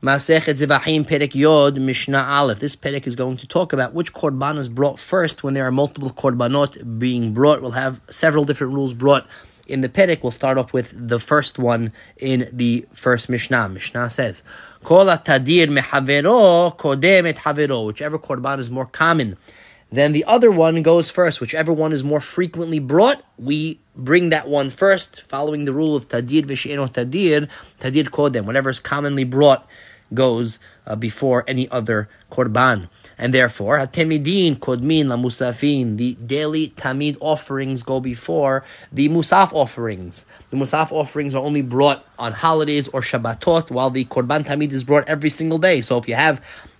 Masechet Zevachim Perek Yod Mishnah Aleph. This perek is going to talk about which korban is brought first when there are multiple korbanot being brought. We'll have several different rules brought in the perek. We'll start off with the first one in the first Mishnah. Mishnah says, Kol tadir mehavero kodem et havero. Whichever korban is more common than the other one goes first. Whichever one is more frequently brought, we bring that one first, following the rule of tadir v'she'eno tadir kodem. Whatever is commonly brought goes before any other korban. And therefore, hatemidin kodmin la musafin, the daily tamid offerings go before the musaf offerings. The musaf offerings are only brought on holidays or Shabbatot, while the korban tamid is brought every single day. So if you have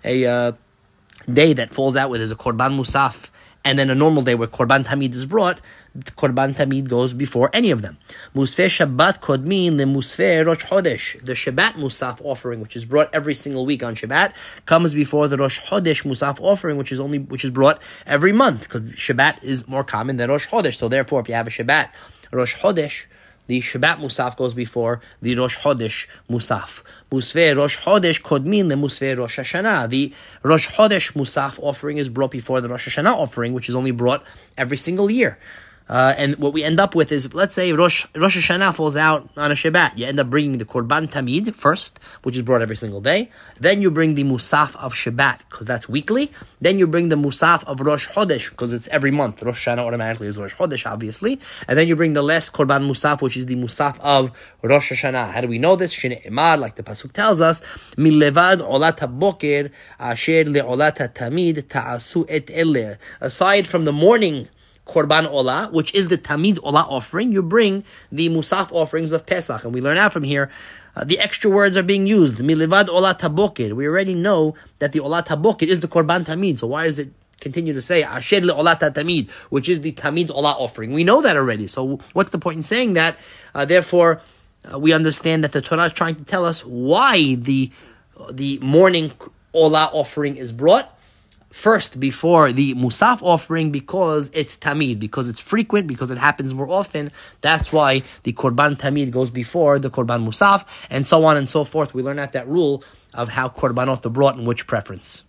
a day that falls out where there's a korban musaf, and then a normal day where korban tamid is brought, korban tamid goes before any of them. Musfeh Shabbat kodmin le musfeh Rosh Chodesh. The Shabbat musaf offering, which is brought every single week on Shabbat, comes before the Rosh Chodesh musaf offering, which is brought every month, because Shabbat is more common than Rosh Chodesh. So therefore, if you have a Shabbat Rosh Chodesh, the Shabbat musaf goes before the Rosh Chodesh musaf. Musfeh Rosh Chodesh kodmin le musfeh Rosh Hashanah. The Rosh Chodesh musaf offering is brought before the Rosh Hashanah offering, which is only brought every single year. And what we end up with is, let's say Rosh Hashanah falls out on a Shabbat. You end up bringing the Korban Tamid first, which is brought every single day. Then you bring the Musaf of Shabbat, because that's weekly. Then you bring the Musaf of Rosh Chodesh, because it's every month. Rosh Hashanah automatically is Rosh Chodesh, obviously. And then you bring the last Korban Musaf, which is the Musaf of Rosh Hashanah. How do we know this? Shne'emar, like the Pasuk tells us, Milevad olat haboker asher le'olat tamid ta'asu et ele. Aside from the morning Korban Olah, which is the Tamid Olah offering, you bring the Musaf offerings of Pesach. And we learn out from here, the extra words are being used. Milivad Olah Tabokir. We already know that the Olah Tabokir is the Korban Tamid. So why does it continue to say Asher le'olat Tamid, which is the Tamid Olah offering? We know that already. So what's the point in saying that? Therefore, we understand that the Torah is trying to tell us why the morning Olah offering is brought first before the Musaf offering, because it's Tamid, because it's frequent, because it happens more often. That's why the Korban Tamid goes before the Korban Musaf, and so on and so forth. We learn out that rule of how Korbanot are brought and which preference.